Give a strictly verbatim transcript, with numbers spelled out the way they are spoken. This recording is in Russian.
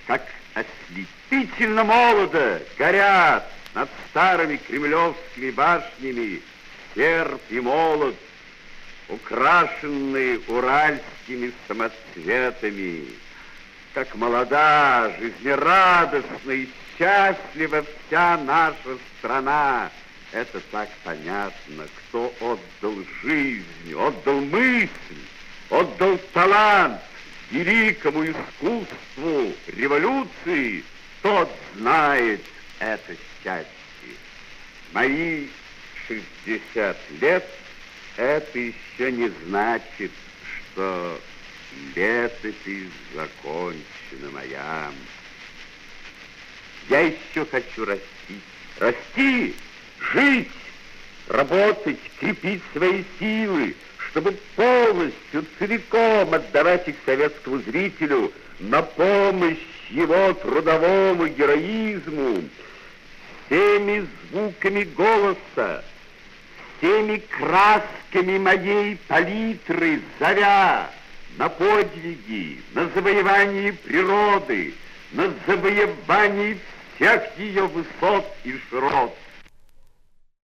как ослепительно молодо горят над старыми кремлевскими башнями серп и молот, украшенные уральскими самоцветами. Как молода, жизнерадостна и счастлива вся наша страна. Это так понятно, кто отдал жизнь, отдал мысль, отдал талант великому искусству революции, тот знает это счастье. Мои шестьдесят лет это еще не значит, что летопись закончена моя. Я еще хочу расти, расти, жить, работать, крепить свои силы, чтобы полностью, целиком отдавать их советскому зрителю на помощь его трудовому героизму, всеми звуками голоса, всеми красками моей палитры, зовя на подвиги, на завоевание природы, на завоевание всех ее высот и широт.